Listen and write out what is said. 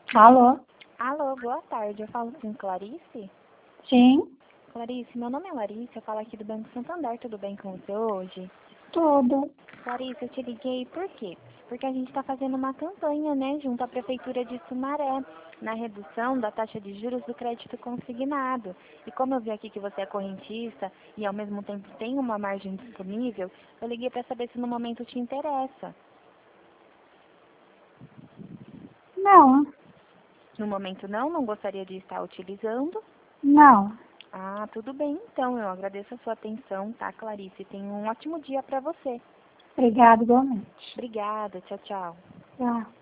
Alô? Alô, boa tarde. Eu falo com Clarice? Sim, Clarice, meu nome é Larissa, eu falo aqui do Banco Santander, tudo bem com você hoje? tudo. Clarice, eu te liguei por quê? Porque a gente está fazendo uma campanha, né, junto à Prefeitura de Sumaré, na redução da taxa de juros do crédito consignado. E como eu vi aqui que você é correntista e ao mesmo tempo tem uma margem disponível, eu liguei para saber se no momento te interessa. Não, No momento não gostaria de estar utilizando. não. Ah, tudo bem então. Eu agradeço a sua atenção, tá, Clarice? Tenha um ótimo dia para você. Obrigada igualmente. Obrigada. Tchau, tchau. Tchau.